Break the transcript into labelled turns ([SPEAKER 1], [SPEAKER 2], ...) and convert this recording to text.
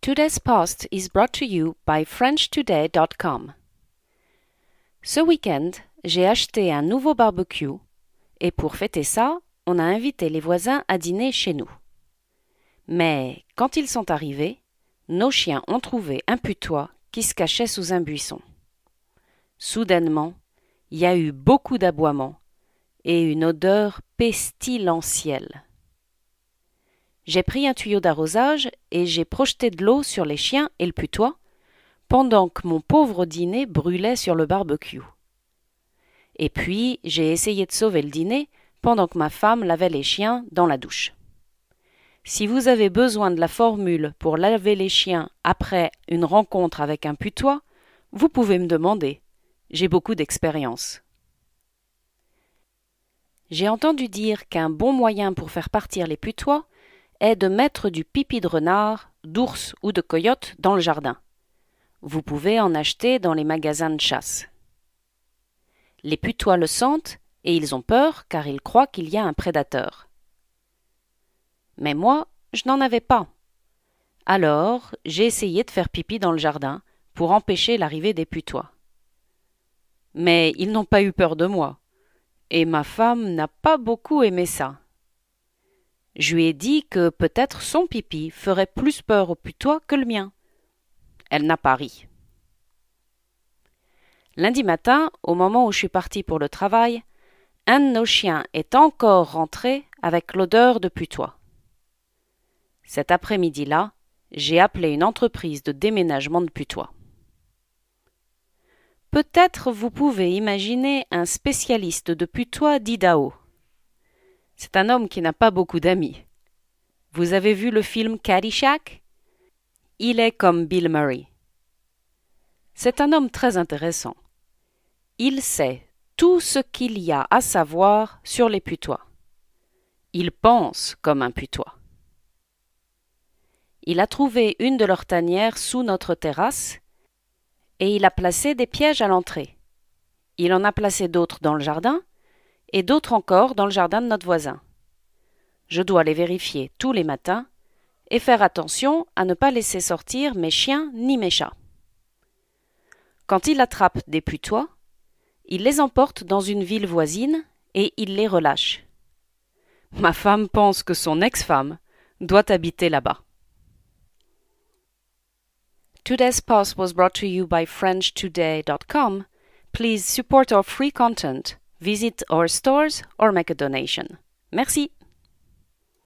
[SPEAKER 1] Today's post is brought to you by FrenchToday.com. Ce week-end, j'ai acheté un nouveau barbecue et pour fêter ça, on a invité les voisins à dîner chez nous. Mais quand ils sont arrivés, nos chiens ont trouvé un putois qui se cachait sous un buisson. Soudainement, il y a eu beaucoup d'aboiements et une odeur pestilentielle. J'ai pris un tuyau d'arrosage et j'ai projeté de l'eau sur les chiens et le putois, pendant que mon pauvre dîner brûlait sur le barbecue. Et puis, j'ai essayé de sauver le dîner pendant que ma femme lavait les chiens dans la douche. Si vous avez besoin de la formule pour laver les chiens après une rencontre avec un putois, vous pouvez me demander. J'ai beaucoup d'expérience. J'ai entendu dire qu'un bon moyen pour faire partir les putois est de mettre du pipi de renard, d'ours ou de coyote dans le jardin. Vous pouvez en acheter dans les magasins de chasse. Les putois le sentent et ils ont peur car ils croient qu'il y a un prédateur. Mais moi, je n'en avais pas. Alors, j'ai essayé de faire pipi dans le jardin pour empêcher l'arrivée des putois. Mais ils n'ont pas eu peur de moi. Et ma femme n'a pas beaucoup aimé ça. Je lui ai dit que peut-être son pipi ferait plus peur aux putois que le mien. Elle n'a pas ri. Lundi matin, au moment où je suis partie pour le travail, un de nos chiens est encore rentré avec l'odeur de putois. Cet après-midi-là, j'ai appelé une entreprise de déménagement de putois. Peut-être vous pouvez imaginer un spécialiste de putois d'Idaho. C'est un homme qui n'a pas beaucoup d'amis. Vous avez vu le film Caddyshack? Il est comme Bill Murray. C'est un homme très intéressant. Il sait tout ce qu'il y a à savoir sur les putois. Il pense comme un putois. Il a trouvé une de leurs tanières sous notre terrasse et il a placé des pièges à l'entrée. Il en a placé d'autres dans le jardin et d'autres encore dans le jardin de notre voisin. Je dois les vérifier tous les matins et faire attention à ne pas laisser sortir mes chiens ni mes chats. Quand il attrape des putois, il les emporte dans une ville voisine et il les relâche. Ma femme pense que son ex-femme doit habiter là-bas. Today's post was brought to you by FrenchToday.com. Please support our free content, visit our stores or make a donation. Merci.